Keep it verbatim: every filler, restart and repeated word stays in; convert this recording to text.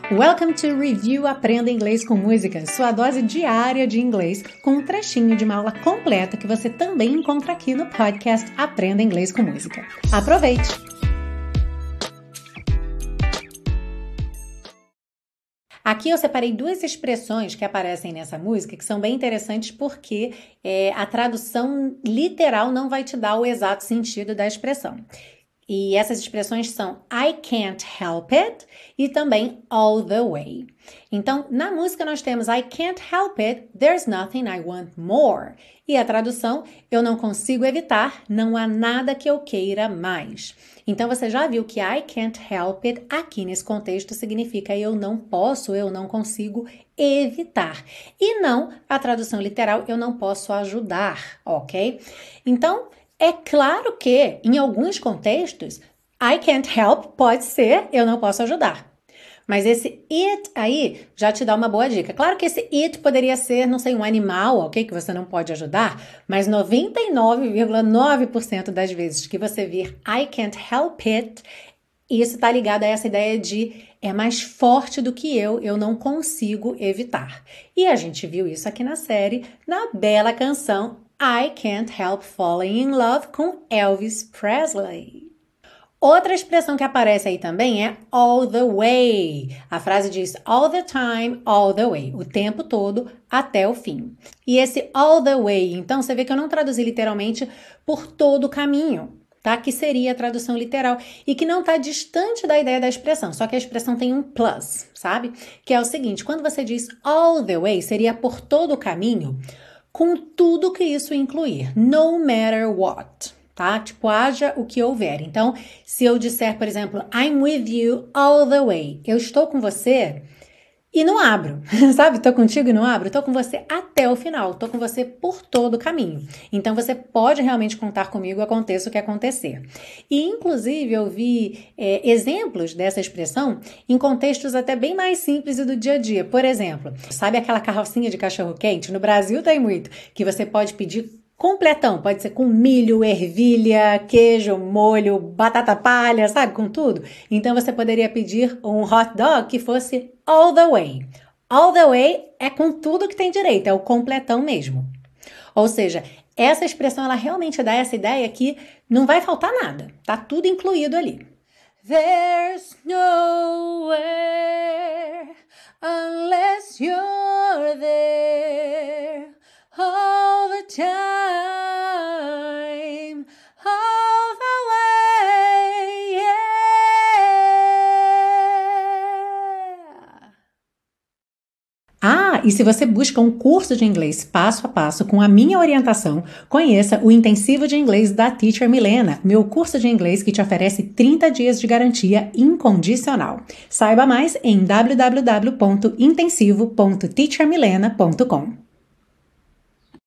Welcome to Review Aprenda Inglês com Música, sua dose diária de inglês com um trechinho de uma aula completa que você também encontra aqui no podcast Aprenda Inglês com Música. Aproveite! Aqui eu separei duas expressões que aparecem nessa música que são bem interessantes porque é, a tradução literal não vai te dar o exato sentido da expressão. E essas expressões são I can't help it e também all the way. Então, na música nós temos I can't help it, there's nothing I want more. E a tradução, eu não consigo evitar, não há nada que eu queira mais. Então, você já viu que I can't help it aqui nesse contexto significa eu não posso, eu não consigo evitar. E não, a tradução literal, eu não posso ajudar, ok? Então, é claro que, em alguns contextos, I can't help pode ser eu não posso ajudar. Mas esse it aí já te dá uma boa dica. Claro que esse it poderia ser, não sei, um animal, ok? Que você não pode ajudar, mas noventa e nove vírgula nove por cento das vezes que você vir I can't help it, isso está ligado a essa ideia de é mais forte do que eu, eu não consigo evitar. E a gente viu isso aqui na série, na bela canção I Can't Help Falling in Love com Elvis Presley. Outra expressão que aparece aí também é all the way. A frase diz all the time, all the way. O tempo todo até o fim. E esse all the way, então, você vê que eu não traduzi literalmente por todo o caminho, tá? Que seria a tradução literal. E que não está distante da ideia da expressão. Só que a expressão tem um plus, sabe? Que é o seguinte, quando você diz all the way, seria por todo o caminho, com tudo que isso incluir, no matter what, tá? Tipo, haja o que houver. Então, se eu disser, por exemplo, I'm with you all the way, eu estou com você e não abro, sabe? Tô contigo e não abro, tô com você até o final, tô com você por todo o caminho. Então, você pode realmente contar comigo, aconteça o que acontecer. E, inclusive, eu vi é, exemplos dessa expressão em contextos até bem mais simples e do dia a dia. Por exemplo, sabe aquela carrocinha de cachorro-quente? No Brasil tem muito, que você pode pedir completão, pode ser com milho, ervilha, queijo, molho, batata palha, sabe, com tudo. Então você poderia pedir um hot dog que fosse all the way. All the way é com tudo que tem direito, é o completão mesmo. Ou seja, essa expressão ela realmente dá essa ideia que não vai faltar nada, tá tudo incluído ali. There's nowhere unless you're there all the time, all the way, yeah. Ah, e se você busca um curso de inglês passo a passo com a minha orientação, conheça o Intensivo de Inglês da Teacher Milena, meu curso de inglês que te oferece trinta dias de garantia incondicional. Saiba mais em w w w ponto intensivo ponto teacher milena ponto com.